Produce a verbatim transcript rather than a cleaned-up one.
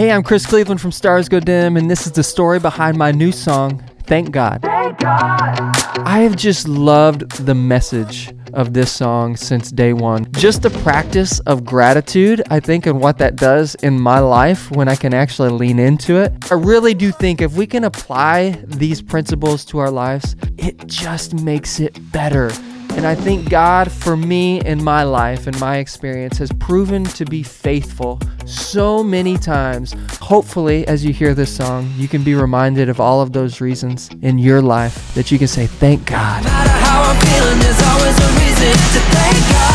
Hey, I'm Chris Cleveland from Stars Go Dim, and this is the story behind my new song, Thank God. Thank God. I have just loved the message of this song since day one. Just the practice of gratitude, I think, and what that does in my life when I can actually lean into it. I really do think if we can apply these principles to our lives, it just makes it better. And I think God, for me in my life and my experience, has proven to be faithful so many times. Hopefully, as you hear this song, you can be reminded of all of those reasons in your life that you can say, thank God. No matter how I'm feeling, there's always a reason to thank God.